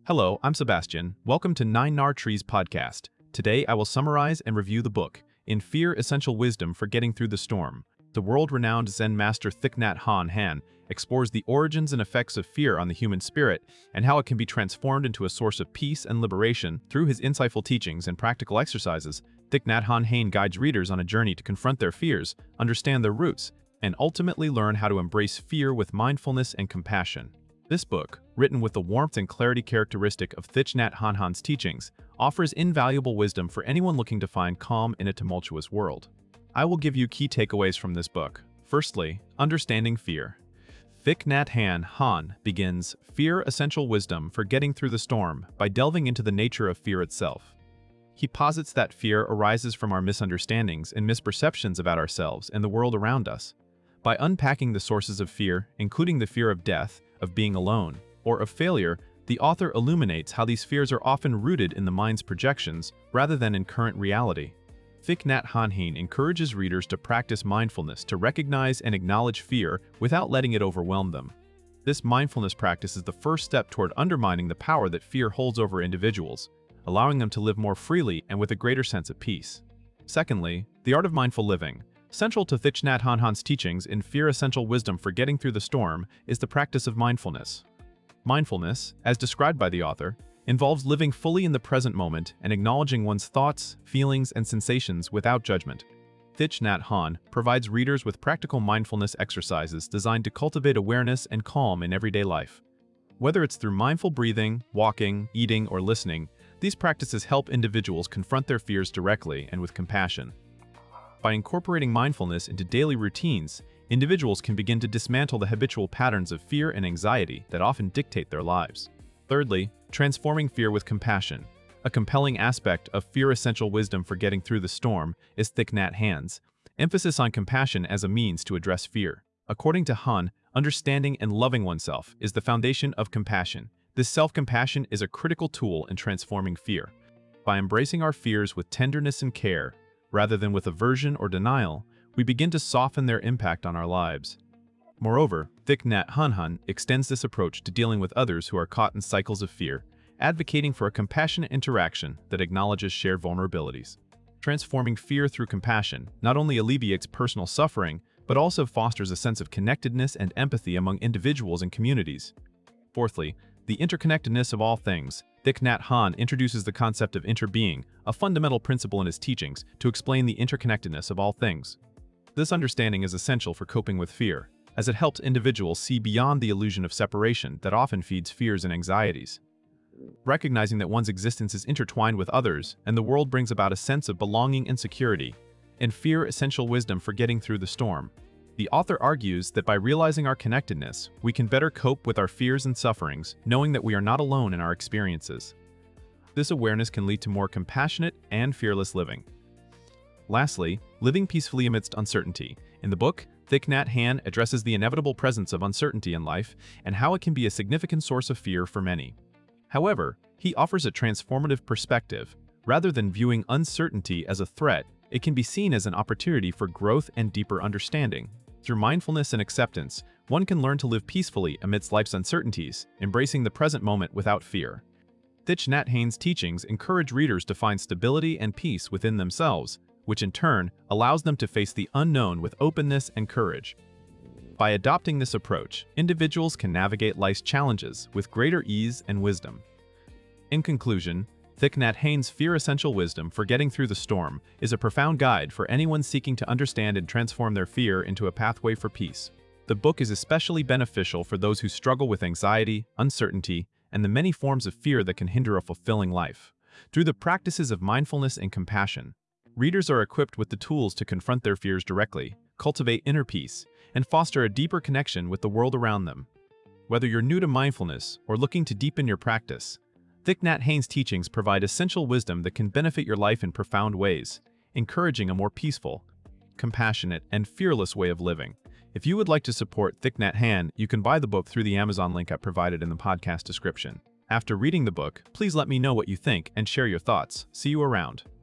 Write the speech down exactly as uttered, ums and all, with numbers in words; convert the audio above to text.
Hello, I'm Sebastian. Welcome to Nine Nar Trees podcast. Today I will summarize and review the book, In Fear Essential Wisdom for Getting Through the Storm. The world-renowned Zen master Thich Nhat Hanh explores the origins and effects of fear on the human spirit and how it can be transformed into a source of peace and liberation. Through his insightful teachings and practical exercises, Thich Nhat Hanh guides readers on a journey to confront their fears, understand their roots, and ultimately learn how to embrace fear with mindfulness and compassion. This book, written with the warmth and clarity characteristic of Thich Nhat Hanh's teachings, offers invaluable wisdom for anyone looking to find calm in a tumultuous world. I will give you key takeaways from this book. Firstly, understanding fear. Thich Nhat Hanh begins Fear Essential Wisdom for Getting Through the Storm by delving into the nature of fear itself. He posits that fear arises from our misunderstandings and misperceptions about ourselves and the world around us. By unpacking the sources of fear, including the fear of death, of being alone, or of failure, the author illuminates how these fears are often rooted in the mind's projections rather than in current reality. Thich Nhat Hanh encourages readers to practice mindfulness to recognize and acknowledge fear without letting it overwhelm them. This mindfulness practice is the first step toward undermining the power that fear holds over individuals, allowing them to live more freely and with a greater sense of peace. Secondly, the art of mindful living. Central to Thich Nhat Hanh's teachings in Fear Essential Wisdom for Getting Through the Storm is the practice of mindfulness. Mindfulness, as described by the author, involves living fully in the present moment and acknowledging one's thoughts, feelings, and sensations without judgment. Thich Nhat Hanh provides readers with practical mindfulness exercises designed to cultivate awareness and calm in everyday life. Whether it's through mindful breathing, walking, eating, or listening, these practices help individuals confront their fears directly and with compassion. By incorporating mindfulness into daily routines, individuals can begin to dismantle the habitual patterns of fear and anxiety that often dictate their lives. Thirdly, transforming fear with compassion. A compelling aspect of Fear Essential Wisdom for Getting Through the Storm is Thich Nhat Hanh's emphasis on compassion as a means to address fear. According to Hanh, understanding and loving oneself is the foundation of compassion. This self-compassion is a critical tool in transforming fear. By embracing our fears with tenderness and care, rather than with aversion or denial, we begin to soften their impact on our lives. Moreover, Thich Nhat Hanh extends this approach to dealing with others who are caught in cycles of fear, advocating for a compassionate interaction that acknowledges shared vulnerabilities. Transforming fear through compassion not only alleviates personal suffering, but also fosters a sense of connectedness and empathy among individuals and communities. Fourthly, the interconnectedness of all things. Thich Nhat Hanh introduces the concept of interbeing, a fundamental principle in his teachings, to explain the interconnectedness of all things. This understanding is essential for coping with fear, as it helps individuals see beyond the illusion of separation that often feeds fears and anxieties. Recognizing that one's existence is intertwined with others and the world brings about a sense of belonging and security, and Fear Essential Wisdom for Getting Through the Storm. The author argues that by realizing our connectedness, we can better cope with our fears and sufferings, knowing that we are not alone in our experiences. This awareness can lead to more compassionate and fearless living. Lastly, living peacefully amidst uncertainty. In the book, Thich Nhat Hanh addresses the inevitable presence of uncertainty in life and how it can be a significant source of fear for many. However, he offers a transformative perspective. Rather than viewing uncertainty as a threat, it can be seen as an opportunity for growth and deeper understanding. Through mindfulness and acceptance, one can learn to live peacefully amidst life's uncertainties, embracing the present moment without fear. Thich Nhat Hanh's teachings encourage readers to find stability and peace within themselves, which in turn allows them to face the unknown with openness and courage. By adopting this approach, individuals can navigate life's challenges with greater ease and wisdom. In conclusion, Thich Nhat Hanh's Fear Essential Wisdom for Getting Through the Storm is a profound guide for anyone seeking to understand and transform their fear into a pathway for peace. The book is especially beneficial for those who struggle with anxiety, uncertainty, and the many forms of fear that can hinder a fulfilling life. Through the practices of mindfulness and compassion, readers are equipped with the tools to confront their fears directly, cultivate inner peace, and foster a deeper connection with the world around them. Whether you're new to mindfulness or looking to deepen your practice, Thich Nhat Hanh's teachings provide essential wisdom that can benefit your life in profound ways, encouraging a more peaceful, compassionate, and fearless way of living. If you would like to support Thich Nhat Hanh, you can buy the book through the Amazon link I provided in the podcast description. After reading the book, please let me know what you think and share your thoughts. See you around.